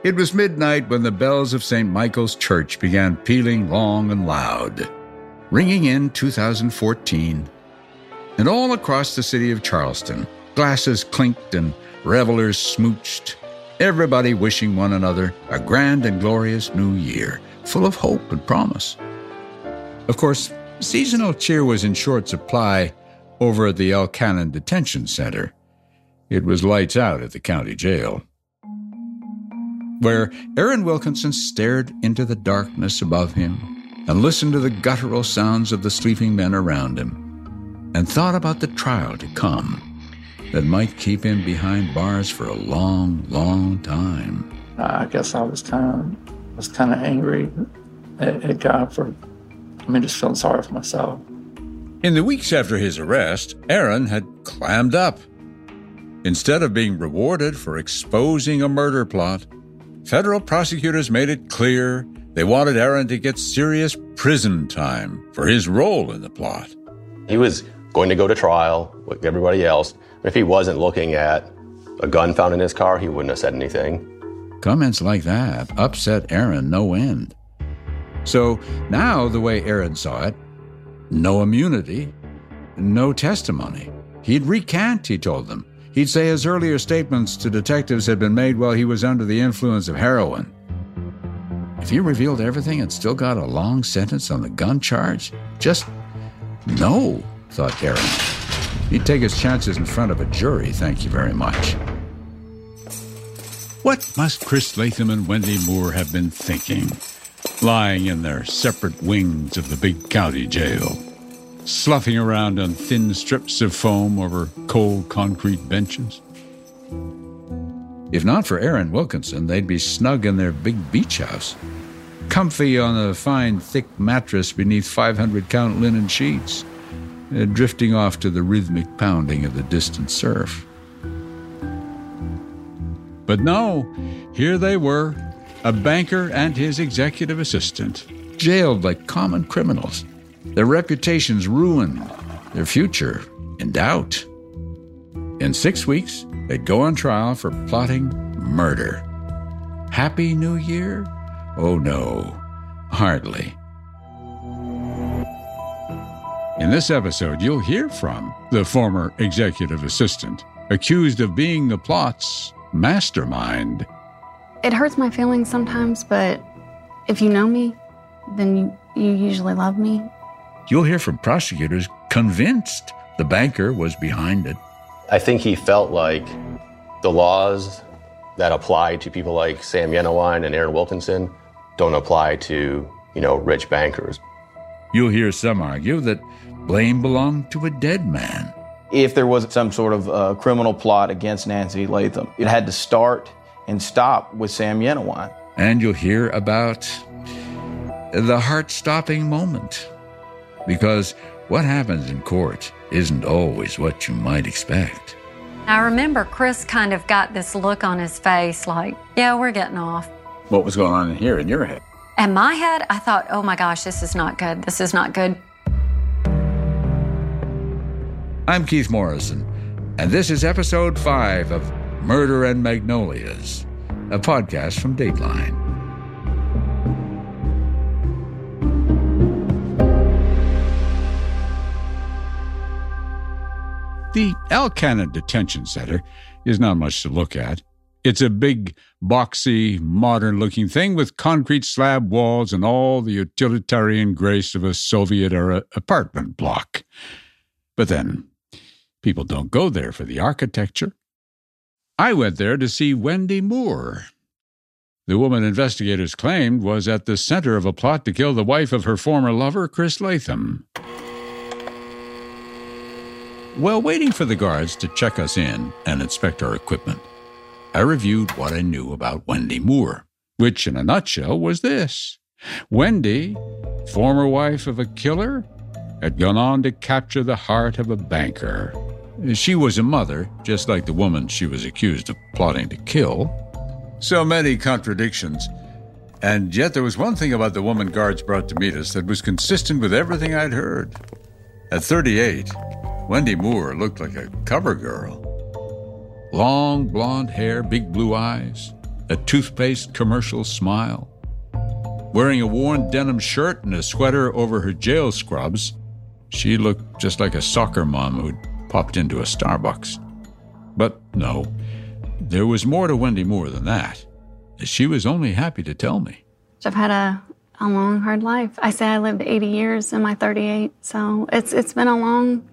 It was midnight when the bells of St. Michael's Church began pealing long and loud, ringing in 2014. And all across the city of Charleston, glasses clinked and revelers smooched, everybody wishing one another a grand and glorious new year, full of hope and promise. Of course, seasonal cheer was in short supply over at the Elkannon Detention Center. It was lights out at the county jail, where Aaron Wilkinson stared into the darkness above him and listened to the guttural sounds of the sleeping men around him, and thought about the trial to come that might keep him behind bars for a long, long time. I guess I was kind of angry at God for, just feeling sorry for myself. In the weeks after his arrest, Aaron had clammed up. Instead of being rewarded for exposing a murder plot, federal prosecutors made it clear they wanted Aaron to get serious prison time for his role in the plot. He was going to go to trial like everybody else. If he wasn't looking at a gun found in his car, he wouldn't have said anything. Comments like that upset Aaron no end. So now, the way Aaron saw it, no immunity, no testimony. He'd recant, he told them. He'd say his earlier statements to detectives had been made while he was under the influence of heroin. If he revealed everything and still got a long sentence on the gun charge, just no, thought Aaron. He'd take his chances in front of a jury, thank you very much. What must Chris Latham and Wendy Moore have been thinking, lying in their separate wings of the big county jail, sloughing around on thin strips of foam over cold concrete benches? If not for Aaron Wilkinson, they'd be snug in their big beach house, comfy on a fine, thick mattress beneath 500-count linen sheets, drifting off to the rhythmic pounding of the distant surf. But no, here they were, a banker and his executive assistant, jailed like common criminals, their reputations ruined, their future in doubt. In 6 weeks, they'd go on trial for plotting murder. Happy New Year? Oh no, hardly. In this episode, you'll hear from the former executive assistant, accused of being the plot's mastermind. It hurts my feelings sometimes, but if you know me, then you usually love me. You'll hear from prosecutors convinced the banker was behind it. I think he felt like the laws that apply to people like Sam Yenawine and Aaron Wilkinson don't apply to, rich bankers. You'll hear some argue that blame belonged to a dead man. If there was some sort of criminal plot against Nancy Latham, it had to start and stop with Sam Yenawine. And you'll hear about the heart-stopping moment. Because what happens in court isn't always what you might expect. I remember Chris kind of got this look on his face like, yeah, we're getting off. What was going on in here in your head? In my head, I thought, oh my gosh, this is not good. This is not good. I'm Keith Morrison, and this is episode 5 of Murder and Magnolias, a podcast from Dateline. The Elkannon Detention Center is not much to look at. It's a big, boxy, modern-looking thing with concrete slab walls and all the utilitarian grace of a Soviet-era apartment block. But then, people don't go there for the architecture. I went there to see Wendy Moore, the woman investigators claimed was at the center of a plot to kill the wife of her former lover, Chris Latham. While waiting for the guards to check us in and inspect our equipment, I reviewed what I knew about Wendy Moore, which in a nutshell was this. Wendy, former wife of a killer, had gone on to capture the heart of a banker. She was a mother, just like the woman she was accused of plotting to kill. So many contradictions. And yet there was one thing about the woman guards brought to meet us that was consistent with everything I'd heard. At 38, Wendy Moore looked like a cover girl. Long blonde hair, big blue eyes, a toothpaste commercial smile. Wearing a worn denim shirt and a sweater over her jail scrubs, she looked just like a soccer mom who'd popped into a Starbucks. But no, there was more to Wendy Moore than that. She was only happy to tell me. I've had a long, hard life. I say I lived 80 years in my 38, so it's been a long,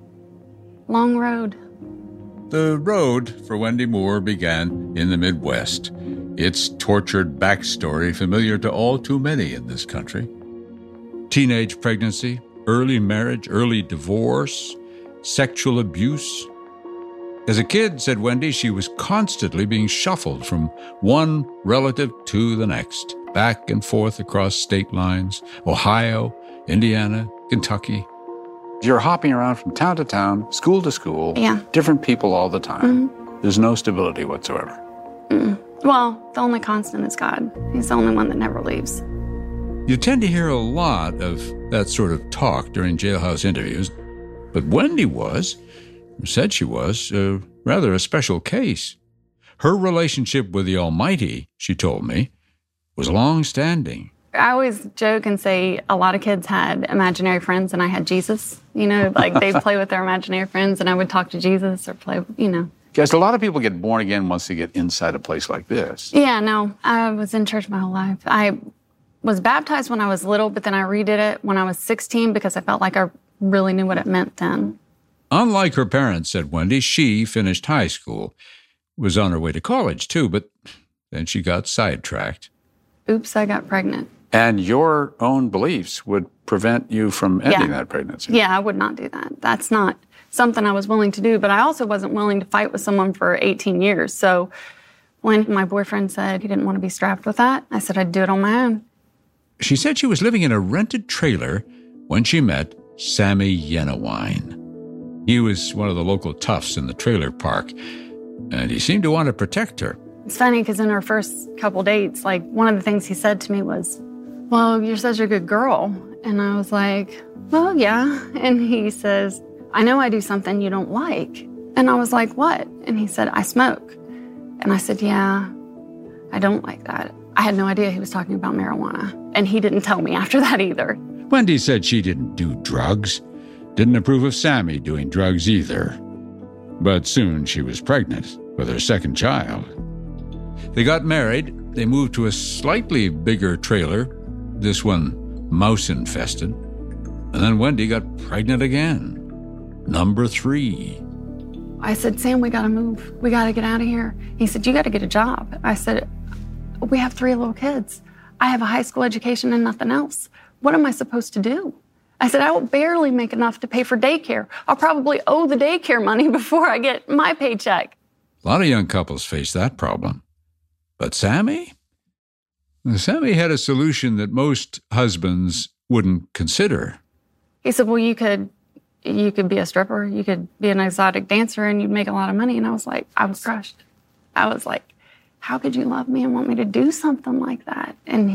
long road. The road for Wendy Moore began in the Midwest, its tortured backstory familiar to all too many in this country. Teenage pregnancy, early marriage, early divorce, sexual abuse. As a kid, said Wendy, she was constantly being shuffled from one relative to the next, back and forth across state lines, Ohio, Indiana, Kentucky. You're hopping around from town to town, school to school, Yeah. different people all the time. Mm-hmm. There's no stability whatsoever. Well, the only constant is God. He's the only one that never leaves. You tend to hear a lot of that sort of talk during jailhouse interviews, but Wendy said she was, rather a special case. Her relationship with the Almighty, she told me, was long-standing. I always joke and say a lot of kids had imaginary friends and I had Jesus. You know, like they'd play with their imaginary friends and I would talk to Jesus or play, you know. Guys, a lot of people get born again once they get inside a place like this. Yeah, no, I was in church my whole life. I was baptized when I was little, but then I redid it when I was 16 because I felt like I really knew what it meant then. Unlike her parents, said Wendy, she finished high school, was on her way to college too, but then she got sidetracked. Oops, I got pregnant. And your own beliefs would prevent you from ending Yeah. that pregnancy. Yeah, I would not do that. That's not something I was willing to do, but I also wasn't willing to fight with someone for 18 years. So when my boyfriend said he didn't want to be strapped with that, I said I'd do it on my own. She said she was living in a rented trailer when she met Sammy Yenawine. He was one of the local toughs in the trailer park, and he seemed to want to protect her. It's funny because in our first couple dates, like one of the things he said to me was, well, you're such a good girl. And I was like, well, yeah. And he says, I know I do something you don't like. And I was like, what? And he said, I smoke. And I said, yeah, I don't like that. I had no idea he was talking about marijuana. And he didn't tell me after that either. Wendy said she didn't do drugs, didn't approve of Sammy doing drugs either. But soon she was pregnant with her second child. They got married. They moved to a slightly bigger trailer, this one mouse-infested. And then Wendy got pregnant again. Number 3. I said, Sam, we got to move. We got to get out of here. He said, you got to get a job. I said, we have 3 little kids. I have a high school education and nothing else. What am I supposed to do? I said, I will barely make enough to pay for daycare. I'll probably owe the daycare money before I get my paycheck. A lot of young couples face that problem. But Sammy? Sammy had a solution that most husbands wouldn't consider. He said, well, you could be a stripper. You could be an exotic dancer and you'd make a lot of money. And I was crushed. I was like, how could you love me and want me to do something like that? And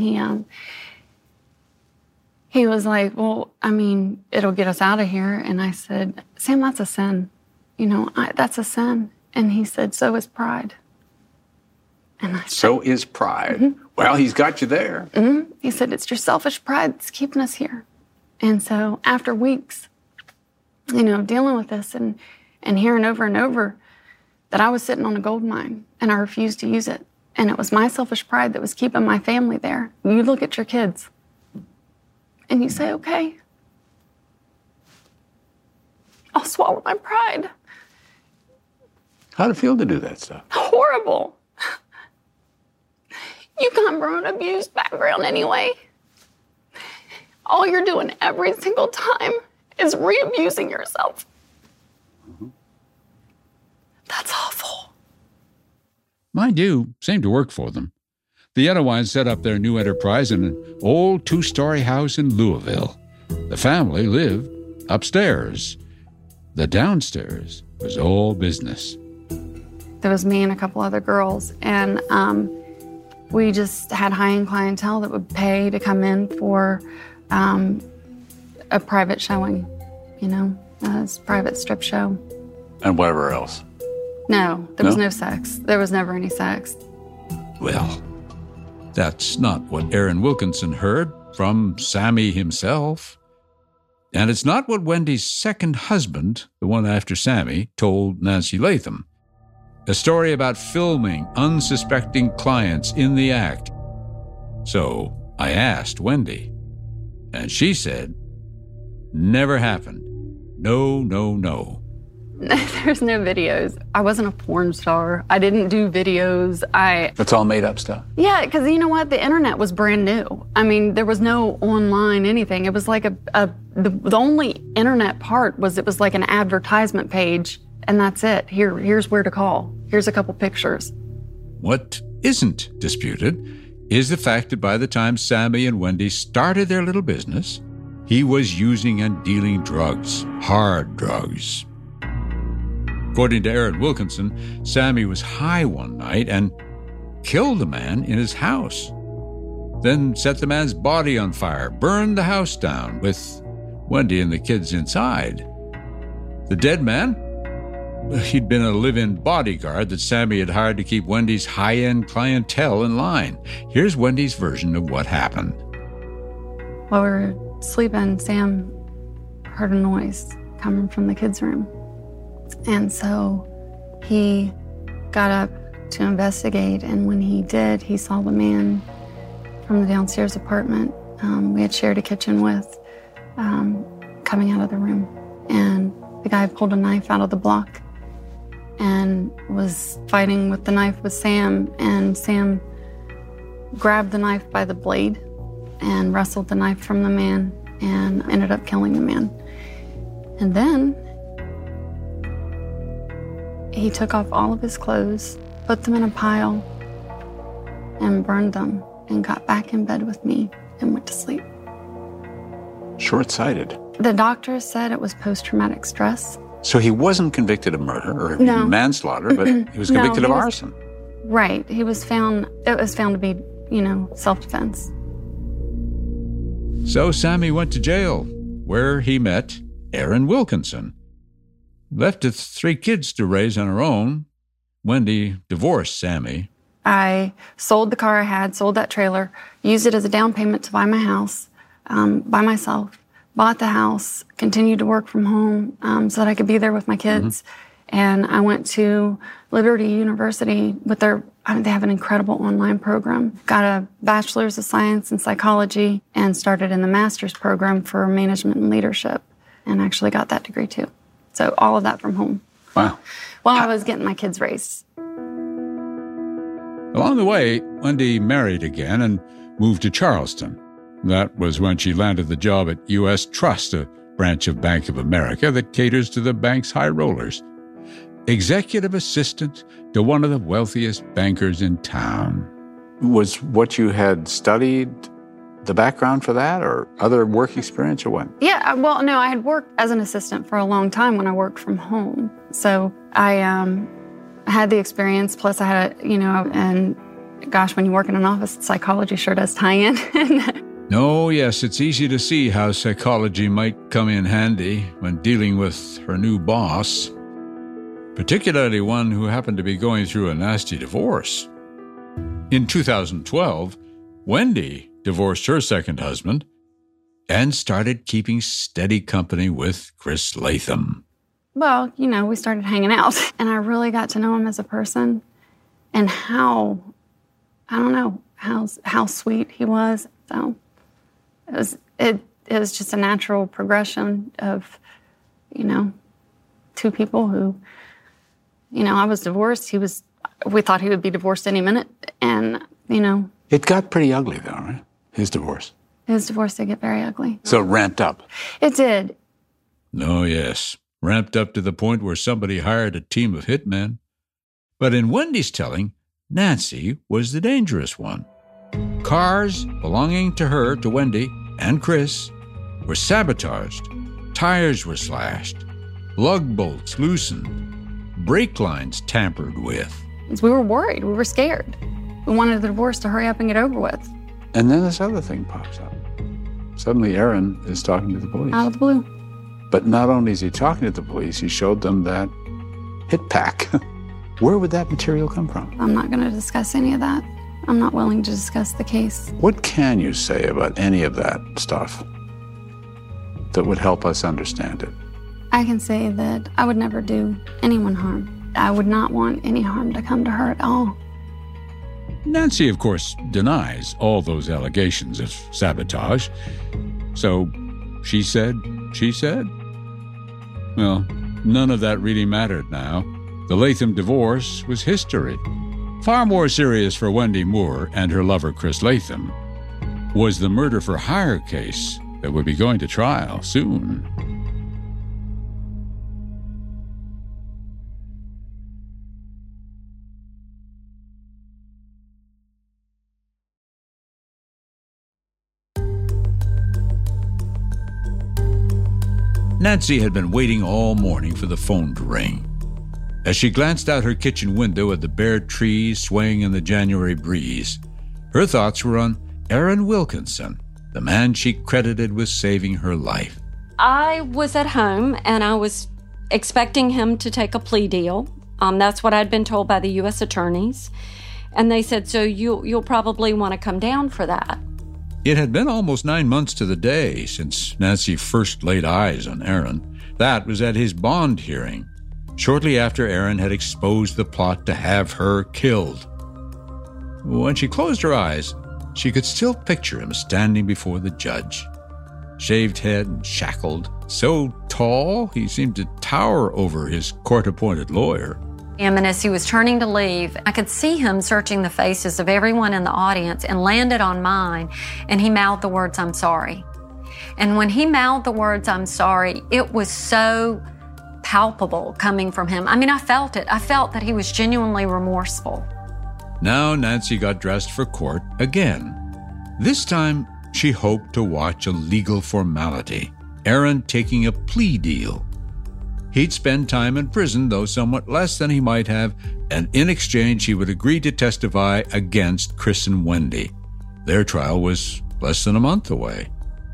he was like, well, I mean, it'll get us out of here. And I said, Sam, that's a sin. You know, that's a sin. And he said, so is pride. And I said, So is pride. Well, he's got you there. He said, it's your selfish pride that's keeping us here. And so after weeks, you know, dealing with this and hearing over and over that I was sitting on a gold mine and I refused to use it. And it was my selfish pride that was keeping my family there. You look at your kids and you say, okay, I'll swallow my pride. How'd it feel to do that stuff? Horrible. You come from an abused background anyway. All you're doing every single time is re-abusing yourself. That's awful. Mind you, seemed to work for them. The Yenawines set up their new enterprise in an old 2-story house in Louisville. The family lived upstairs. The downstairs was all business. There was me and a couple other girls, and we just had high-end clientele that would pay to come in for a private showing, you know, a private strip show. And whatever else. No, there was no sex. There was never any sex. Well, that's not what Aaron Wilkinson heard from Sammy himself. And it's not what Wendy's second husband, the one after Sammy, told Nancy Latham. A story about filming unsuspecting clients in the act. So I asked Wendy, and she said, never happened. No, no, no. There's no videos. I wasn't a porn star. I didn't do videos. That's all made up stuff. Yeah, because you know what? The internet was brand new. I mean, there was no online anything. It was like the only internet part was it was like an advertisement page, and that's it. Here's where to call. Here's a couple pictures. What isn't disputed is the fact that by the time Sammy and Wendy started their little business, he was using and dealing drugs, hard drugs. According to Aaron Wilkinson, Sammy was high one night and killed a man in his house. Then set the man's body on fire, burned the house down with Wendy and the kids inside. The dead man? He'd been a live-in bodyguard that Sammy had hired to keep Wendy's high-end clientele in line. Here's Wendy's version of what happened. While we were sleeping, Sam heard a noise coming from the kids' room. And so he got up to investigate, and when he did, he saw the man from the downstairs apartment we had shared a kitchen with coming out of the room. And the guy pulled a knife out of the block and was fighting with the knife with Sam, and Sam grabbed the knife by the blade and wrestled the knife from the man and ended up killing the man. And then he took off all of his clothes, put them in a pile, and burned them, and got back in bed with me and went to sleep. Short-sighted. The doctor said it was post-traumatic stress. So he wasn't convicted of murder or No. manslaughter, but he was convicted No, of he was- arson. Right. It was found to be, self-defense. So Sammy went to jail, where he met Aaron Wilkinson. Left with 3 kids to raise on her own, Wendy divorced Sammy. I sold the car I had, sold that trailer, used it as a down payment to buy my house by myself, bought the house, continued to work from home so that I could be there with my kids. Mm-hmm. And I went to Liberty University with they have an incredible online program. Got a bachelor's of science in psychology and started in the master's program for management and leadership, and actually got that degree too. So all of that from home. Wow. While I was getting my kids raised. Along the way, Wendy married again and moved to Charleston. That was when she landed the job at U.S. Trust, a branch of Bank of America that caters to the bank's high rollers. Executive assistant to one of the wealthiest bankers in town. Was what you had studied the background for that, or other work experience, or what? Yeah, well, no, I had worked as an assistant for a long time when I worked from home. So I had the experience, plus I had, and gosh, when you work in an office, psychology sure does tie in. Oh, yes, it's easy to see how psychology might come in handy when dealing with her new boss, particularly one who happened to be going through a nasty divorce. In 2012, Wendy divorced her second husband and started keeping steady company with Chris Latham. Well, we started hanging out, and I really got to know him as a person and how sweet he was. So it was just a natural progression of, 2 people who, I was divorced. We thought he would be divorced any minute, and, It got pretty ugly, though, right? His divorce. His divorce did get very ugly. So it ramped up. It did. Oh, yes. Ramped up to the point where somebody hired a team of hitmen. But in Wendy's telling, Nancy was the dangerous one. Cars belonging to her, to Wendy, and Chris were sabotaged. Tires were slashed. Lug bolts loosened. Brake lines tampered with. We were worried. We were scared. We wanted the divorce to hurry up and get over with. And then this other thing pops up. Suddenly Aaron is talking to the police. Out of the blue. But not only is he talking to the police, he showed them that hit pack. Where would that material come from? I'm not going to discuss any of that. I'm not willing to discuss the case. What can you say about any of that stuff that would help us understand it? I can say that I would never do anyone harm. I would not want any harm to come to her at all. Nancy, of course, denies all those allegations of sabotage. So, she said. Well, none of that really mattered now. The Latham divorce was history. Far more serious for Wendy Moore and her lover Chris Latham was the murder-for-hire case that would be going to trial soon. Nancy had been waiting all morning for the phone to ring. As she glanced out her kitchen window at the bare trees swaying in the January breeze, her thoughts were on Aaron Wilkinson, the man she credited with saving her life. I was at home and I was expecting him to take a plea deal. That's what I'd been told by the U.S. attorneys. And they said, so you'll probably want to come down for that. It had been almost 9 months to the day since Nancy first laid eyes on Aaron. That was at his bond hearing, shortly after Aaron had exposed the plot to have her killed. When she closed her eyes, she could still picture him standing before the judge. Shaved head and shackled, so tall he seemed to tower over his court-appointed lawyer. And as he was turning to leave, I could see him searching the faces of everyone in the audience and landed on mine, and he mouthed the words, "I'm sorry." And when he mouthed the words, "I'm sorry," it was so palpable coming from him. I mean, I felt it. I felt that he was genuinely remorseful. Now Nancy got dressed for court again. This time, she hoped to watch a legal formality, Aaron taking a plea deal. He'd spend time in prison, though somewhat less than he might have, and in exchange he would agree to testify against Chris and Wendy. Their trial was less than a month away.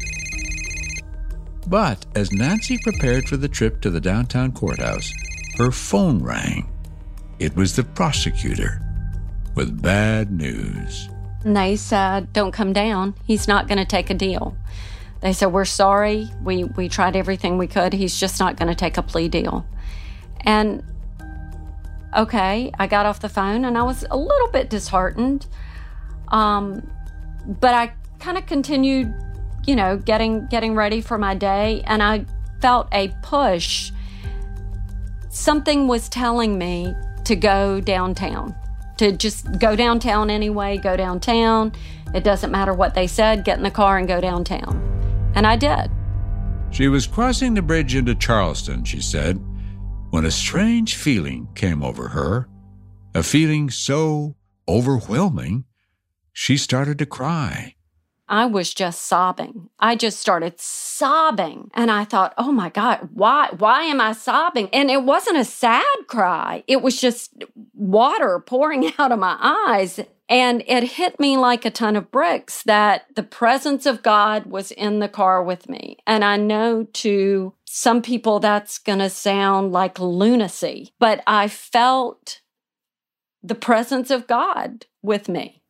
But as Nancy prepared for the trip to the downtown courthouse, her phone rang. It was the prosecutor with bad news. And they said, don't come down. He's not going to take a deal. They said, we're sorry. We tried everything we could. He's just not going to take a plea deal. And okay, I got off the phone and I was a little bit disheartened. But I kind of continued, getting ready for my day, and I felt a push. Something was telling me to go downtown, to just go downtown anyway, go downtown. It doesn't matter what they said, get in the car and go downtown. And I did. She was crossing the bridge into Charleston, she said, when a strange feeling came over her, a feeling so overwhelming, she started to cry. I was just sobbing. I just started sobbing. And I thought, oh my God, why am I sobbing? And it wasn't a sad cry. It was just water pouring out of my eyes. And it hit me like a ton of bricks that the presence of God was in the car with me. And I know to some people that's going to sound like lunacy, but I felt the presence of God with me.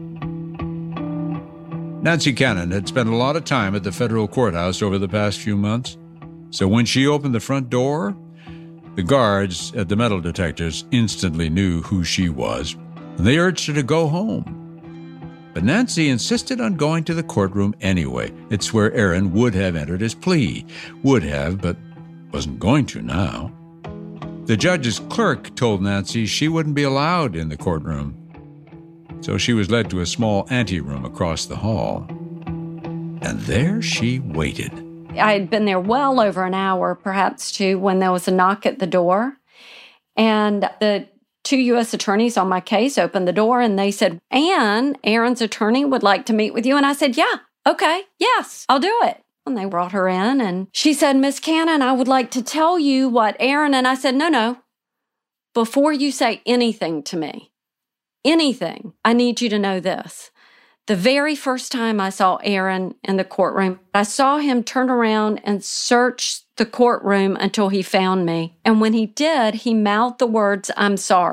Nancy Cannon had spent a lot of time at the federal courthouse over the past few months. So when she opened the front door, the guards at the metal detectors instantly knew who she was, and they urged her to go home. But Nancy insisted on going to the courtroom anyway. It's where Aaron would have entered his plea. Would have, but wasn't going to now. The judge's clerk told Nancy she wouldn't be allowed in the courtroom. So she was led to a small anteroom across the hall. And there she waited. I had been there well over an hour, perhaps two, when there was a knock at the door. And the 2 U.S. attorneys on my case opened the door and they said, Ann, Aaron's attorney, would like to meet with you. And I said, yeah, okay, yes, I'll do it. And they brought her in and she said, Miss Cannon, I would like to tell you what Aaron, and I said, no, before you say anything to me, anything, I need you to know this. The very first time I saw Aaron in the courtroom, I saw him turn around and search the courtroom until he found me. And when he did, he mouthed the words, I'm sorry.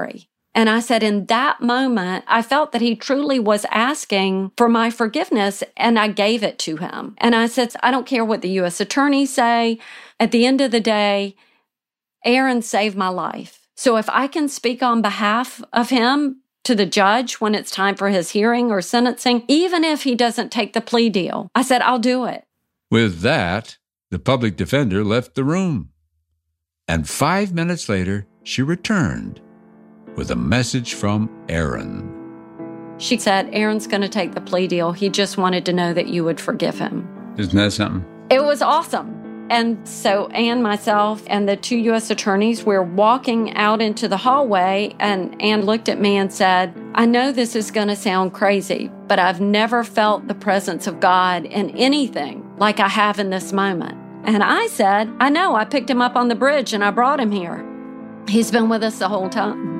And I said, in that moment, I felt that he truly was asking for my forgiveness, and I gave it to him. And I said, I don't care what the U.S. attorneys say. At the end of the day, Aaron saved my life. So if I can speak on behalf of him to the judge when it's time for his hearing or sentencing, even if he doesn't take the plea deal, I said, I'll do it. With that, the public defender left the room. And 5 minutes later, she returned with a message from Aaron. She said, Aaron's going to take the plea deal. He just wanted to know that you would forgive him. Isn't that something? It was awesome. And so Ann, myself, and the 2 U.S. attorneys, we're walking out into the hallway, and Ann looked at me and said, I know this is going to sound crazy, but I've never felt the presence of God in anything like I have in this moment. And I said, I know, I picked him up on the bridge and I brought him here. He's been with us the whole time.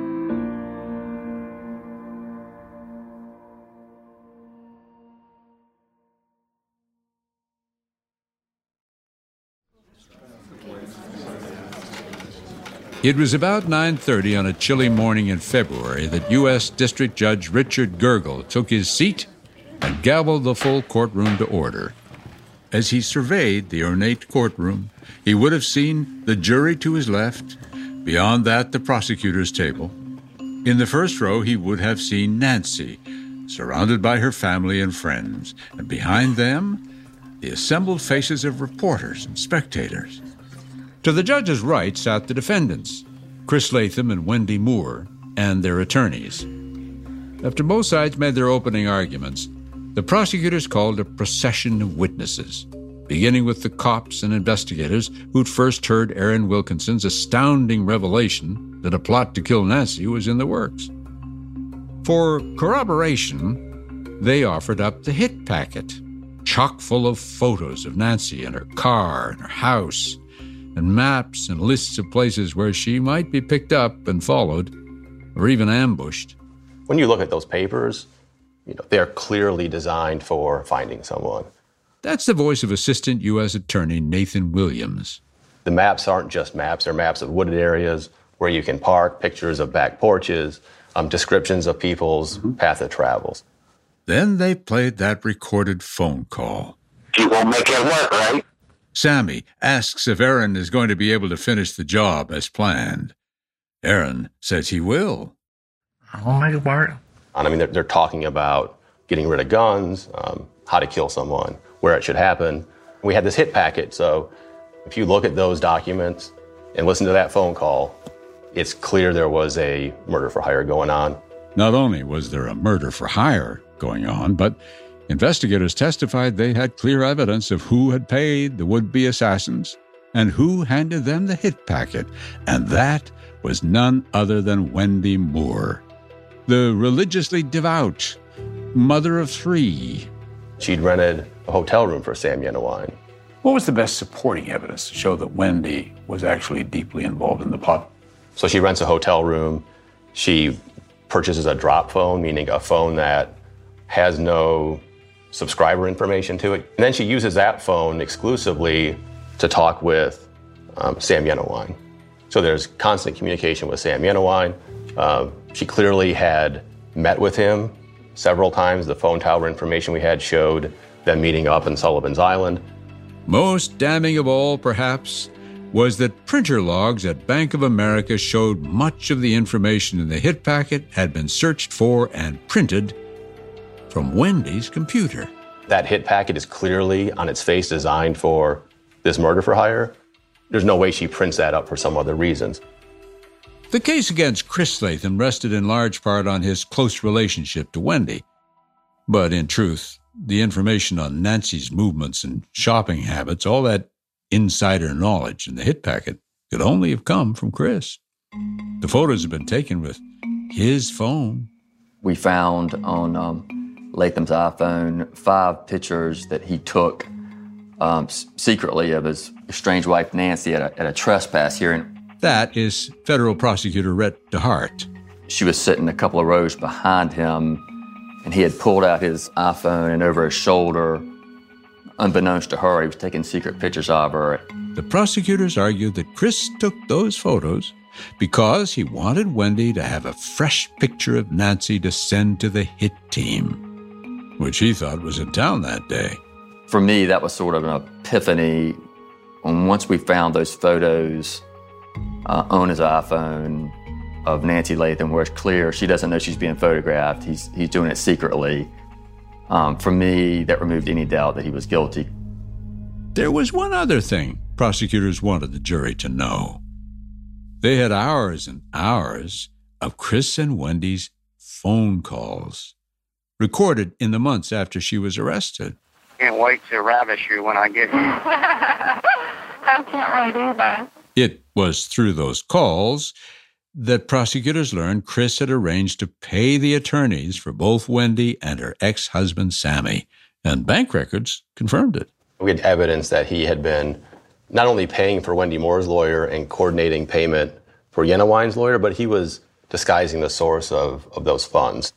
It was about 9:30 on a chilly morning in February that U.S. District Judge Richard Gergel took his seat and gavelled the full courtroom to order. As he surveyed the ornate courtroom, he would have seen the jury to his left, beyond that the prosecutor's table. In the first row, he would have seen Nancy, surrounded by her family and friends, and behind them, the assembled faces of reporters and spectators. To the judge's right sat the defendants, Chris Latham and Wendy Moore, and their attorneys. After both sides made their opening arguments, the prosecutors called a procession of witnesses, beginning with the cops and investigators who'd first heard Aaron Wilkinson's astounding revelation that a plot to kill Nancy was in the works. For corroboration, they offered up the hit packet, chock full of photos of Nancy and her car and her house, and maps and lists of places where she might be picked up and followed, or even ambushed. When you look at those papers, they're clearly designed for finding someone. That's the voice of Assistant U.S. Attorney Nathan Williams. The maps aren't just maps, they're maps of wooded areas where you can park, pictures of back porches, descriptions of people's path of travels. Then they played that recorded phone call. You gonna make it work, right? Sammy asks if Aaron is going to be able to finish the job as planned. Aaron says he will. I'll make it work. I mean, they're talking about getting rid of guns, how to kill someone, where it should happen. We had this hit packet, so if you look at those documents and listen to that phone call, it's clear there was a murder for hire going on. Not only was there a murder for hire going on, but investigators testified they had clear evidence of who had paid the would-be assassins and who handed them the hit packet, and that was none other than Wendy Moore, the religiously devout mother of 3. She'd rented a hotel room for Sam Yenawine. What was the best supporting evidence to show that Wendy was actually deeply involved in the plot? So she rents a hotel room. She purchases a drop phone, meaning a phone that has no subscriber information to it. And then she uses that phone exclusively to talk with Sam Yenawine. So there's constant communication with Sam Yenawine. She clearly had met with him several times. The phone tower information we had showed them meeting up in Sullivan's Island. Most damning of all, perhaps, was that printer logs at Bank of America showed much of the information in the hit packet had been searched for and printed from Wendy's computer. That hit packet is clearly on its face designed for this murder for hire. There's no way she prints that up for some other reasons. The case against Chris Latham rested in large part on his close relationship to Wendy. But in truth, the information on Nancy's movements and shopping habits, all that insider knowledge in the hit packet, could only have come from Chris. The photos have been taken with his phone. We found on Latham's iPhone 5 pictures that he took secretly of his estranged wife Nancy at a trespass hearing. That is Federal Prosecutor Rhett DeHart. She was sitting a couple of rows behind him, and he had pulled out his iPhone, and over his shoulder, unbeknownst to her, he was taking secret pictures of her. The prosecutors argued that Chris took those photos because he wanted Wendy to have a fresh picture of Nancy to send to the hit team, which he thought was in town that day. For me, that was sort of an epiphany. And once we found those photos on his iPhone of Nancy Latham, where it's clear she doesn't know she's being photographed, he's doing it secretly. For me, that removed any doubt that he was guilty. There was one other thing prosecutors wanted the jury to know. They had hours and hours of Chris and Wendy's phone calls, recorded in the months after she was arrested. Can't wait to ravish you when I get you. I can't really do that. It was through those calls that prosecutors learned Chris had arranged to pay the attorneys for both Wendy and her ex-husband, Sammy, and bank records confirmed it. We had evidence that he had been not only paying for Wendy Moore's lawyer and coordinating payment for Yenna Wine's lawyer, but he was disguising the source of those funds.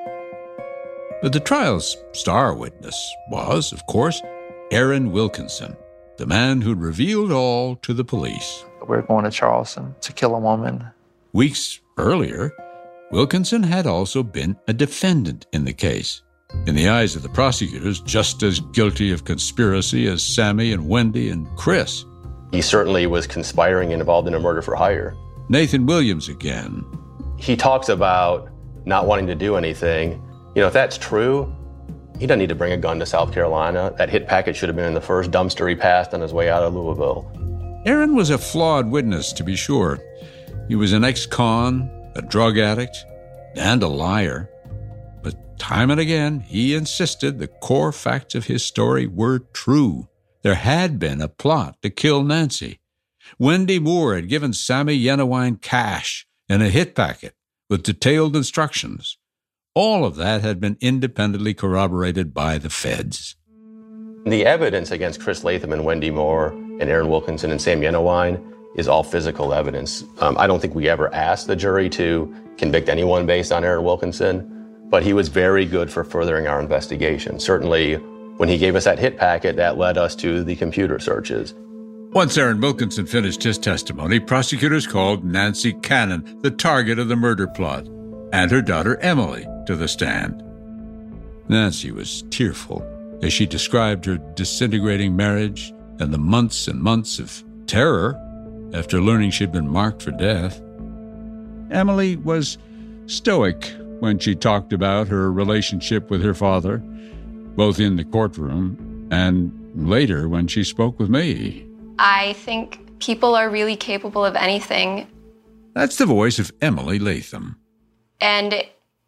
But the trial's star witness was, of course, Aaron Wilkinson, the man who'd revealed all to the police. We're going to Charleston to kill a woman. Weeks earlier, Wilkinson had also been a defendant in the case. In the eyes of the prosecutors, just as guilty of conspiracy as Sammy and Wendy and Chris. He certainly was conspiring and involved in a murder for hire. Nathan Williams again. He talks about not wanting to do anything. You know, if that's true, he doesn't need to bring a gun to South Carolina. That hit package should have been in the first dumpster he passed on his way out of Louisville. Aaron was a flawed witness, to be sure. He was an ex-con, a drug addict, and a liar. But time and again, he insisted the core facts of his story were true. There had been a plot to kill Nancy. Wendy Moore had given Sammy Yenna Wine cash and a hit packet with detailed instructions. All of that had been independently corroborated by the feds. The evidence against Chris Latham and Wendy Moore and Aaron Wilkinson and Sam Yenna Wine is all physical evidence. I don't think we ever asked the jury to convict anyone based on Aaron Wilkinson, but he was very good for furthering our investigation. Certainly, when he gave us that hit packet, that led us to the computer searches. Once Aaron Wilkinson finished his testimony, prosecutors called Nancy Cannon, the target of the murder plot, and her daughter Emily to the stand. Nancy was tearful as she described her disintegrating marriage and the months and months of terror after learning she'd been marked for death. Emily was stoic when she talked about her relationship with her father, both in the courtroom and later when she spoke with me. I think people are really capable of anything. That's the voice of Emily Latham. And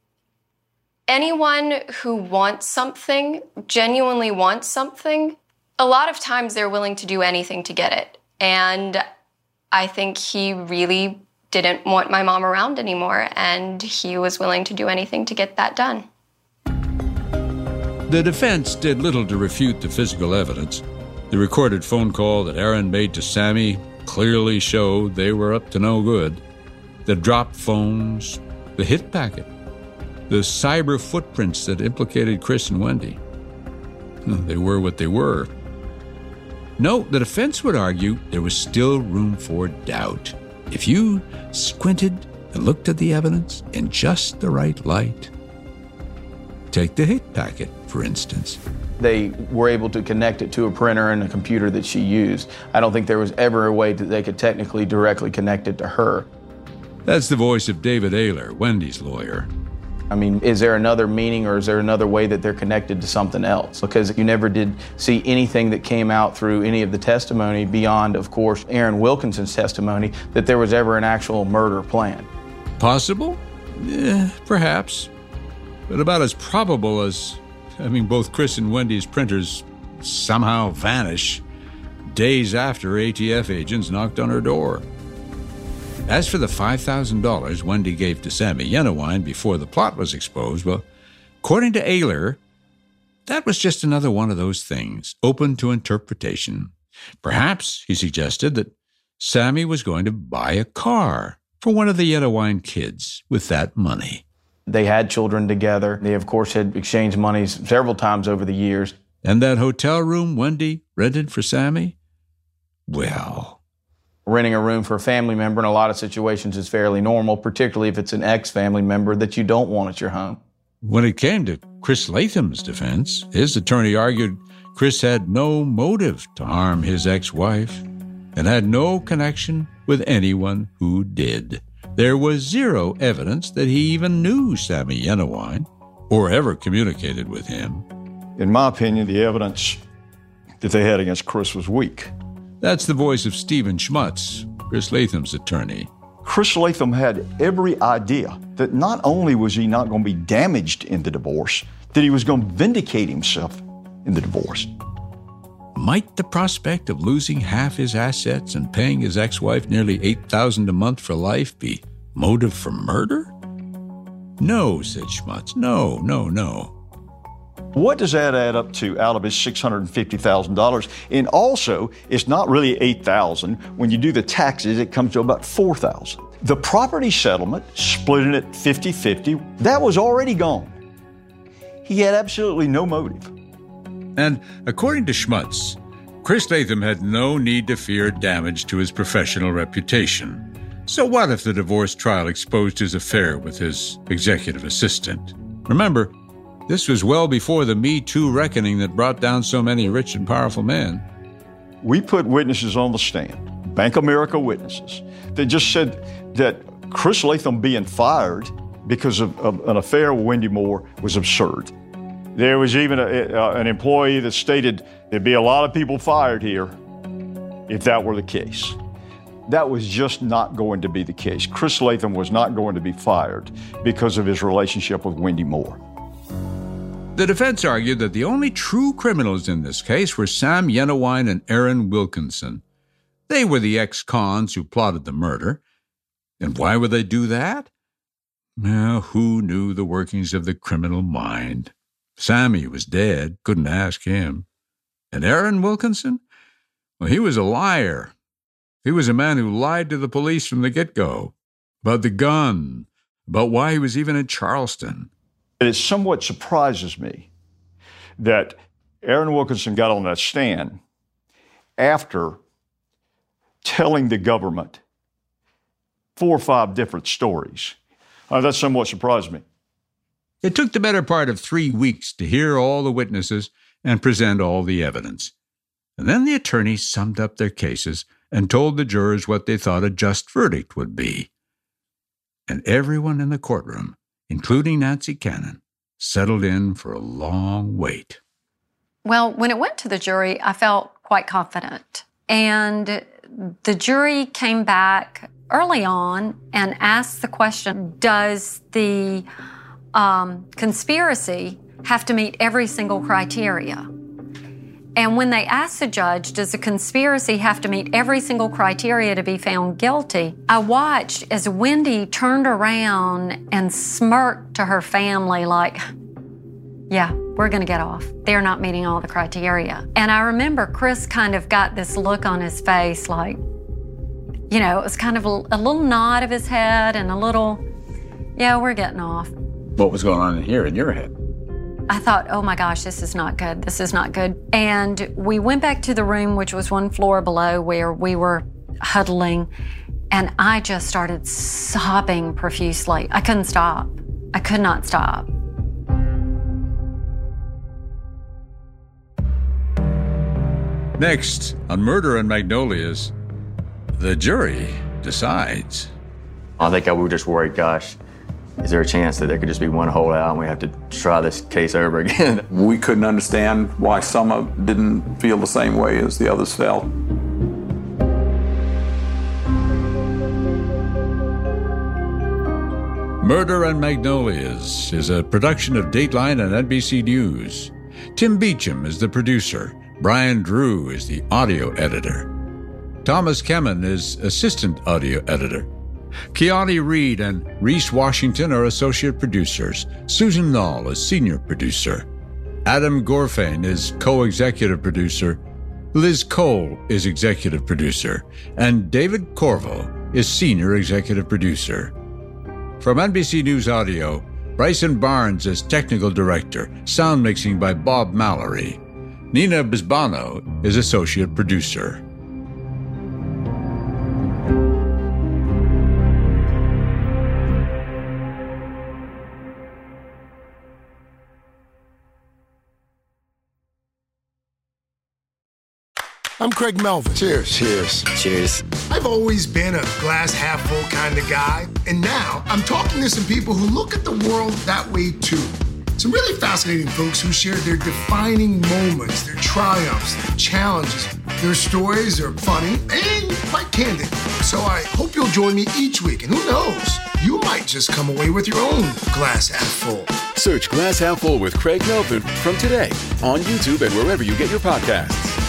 anyone who wants something, genuinely wants something, a lot of times they're willing to do anything to get it. And I think he really didn't want my mom around anymore, and he was willing to do anything to get that done. The defense did little to refute the physical evidence. The recorded phone call that Aaron made to Sammy clearly showed they were up to no good. The dropped phones, the hit packet, the cyber footprints that implicated Chris and Wendy. They were what they were. No, the defense would argue there was still room for doubt. If you squinted and looked at the evidence in just the right light. Take the hit packet, for instance. They were able to connect it to a printer and a computer that she used. I don't think there was ever a way that they could technically directly connect it to her. That's the voice of David Ayler, Wendy's lawyer. I mean, is there another meaning or is there another way that they're connected to something else? Because you never did see anything that came out through any of the testimony beyond, of course, Aaron Wilkinson's testimony that there was ever an actual murder plan. Possible? Perhaps. But about as probable as having both Chris and Wendy's printers somehow vanish days after ATF agents knocked on her door. As for the $5,000 Wendy gave to Sammy Yenna Wine before the plot was exposed, well, according to Ayler, that was just another one of those things, open to interpretation. Perhaps, he suggested, that Sammy was going to buy a car for one of the Yenna Wine kids with that money. They had children together. They, of course, had exchanged monies several times over the years. And that hotel room Wendy rented for Sammy? Well, renting a room for a family member in a lot of situations is fairly normal, particularly if it's an ex-family member that you don't want at your home. When it came to Chris Latham's defense, his attorney argued Chris had no motive to harm his ex-wife and had no connection with anyone who did. There was zero evidence that he even knew Sammy Yenawine or ever communicated with him. In my opinion, the evidence that they had against Chris was weak. That's the voice of Stephen Schmutz, Chris Latham's attorney. Chris Latham had every idea that not only was he not going to be damaged in the divorce, that he was going to vindicate himself in the divorce. Might the prospect of losing half his assets and paying his ex-wife nearly $8,000 a month for life be motive for murder? No, said Schmutz. No. What does that add up to out of his $650,000? And also, it's not really $8,000. When you do the taxes, it comes to about $4,000. The property settlement, splitting it 50-50, that was already gone. He had absolutely no motive. And according to Schmutz, Chris Latham had no need to fear damage to his professional reputation. So what if the divorce trial exposed his affair with his executive assistant? Remember, this was well before the Me Too reckoning that brought down so many rich and powerful men. We put witnesses on the stand, Bank of America witnesses, that just said that Chris Latham being fired because of an affair with Wendy Moore was absurd. There was even an employee that stated there'd be a lot of people fired here if that were the case. That was just not going to be the case. Chris Latham was not going to be fired because of his relationship with Wendy Moore. The defense argued that the only true criminals in this case were Sam Yenawine and Aaron Wilkinson. They were the ex-cons who plotted the murder. And why would they do that? Well, who knew the workings of the criminal mind? Sammy was dead, couldn't ask him. And Aaron Wilkinson? Well, he was a liar. He was a man who lied to the police from the get-go about the gun, about why he was even in Charleston. It somewhat surprises me that Aaron Wilkinson got on that stand after telling the government 4 or 5 different stories. That somewhat surprised me. It took the better part of 3 weeks to hear all the witnesses and present all the evidence. And then the attorneys summed up their cases and told the jurors what they thought a just verdict would be. And everyone in the courtroom, including Nancy Cannon, settled in for a long wait. Well, when it went to the jury, I felt quite confident. And the jury came back early on and asked the question, does the conspiracy have to meet every single criteria? And when they asked the judge, does the conspiracy have to meet every single criteria to be found guilty, I watched as Wendy turned around and smirked to her family like, yeah, we're going to get off. They're not meeting all the criteria. And I remember Chris kind of got this look on his face like, you know, it was kind of a little nod of his head and a little, yeah, we're getting off. What was going on in here in your head? I thought, oh my gosh, this is not good. This is not good. And we went back to the room, which was 1 floor below where we were huddling. And I just started sobbing profusely. I couldn't stop. I could not stop. Next, on Murder in Magnolias, the jury decides. I think I was just worried, gosh, is there a chance that there could just be one holdout and we have to try this case over again? We couldn't understand why some didn't feel the same way as the others felt. Murder in Magnolias is a production of Dateline and NBC News. Tim Beecham is the producer. Brian Drew is the audio editor. Thomas Kemen is assistant audio editor. Keani Reed and Reese Washington are associate producers. Susan Knoll is senior producer. Adam Gorfain is co-executive producer. Liz Cole is executive producer. And David Corvo is senior executive producer. From NBC News Audio, Bryson Barnes is technical director. Sound mixing by Bob Mallory. Nina Bisbano is associate producer. I'm Craig Melvin. Cheers. Cheers. Cheers. I've always been a glass half full kind of guy, and now I'm talking to some people who look at the world that way too. Some really fascinating folks who share their defining moments, their triumphs, their challenges. Their stories are funny and quite candid. So I hope you'll join me each week, and who knows, you might just come away with your own glass half full. Search Glass Half Full with Craig Melvin from today on YouTube and wherever you get your podcasts.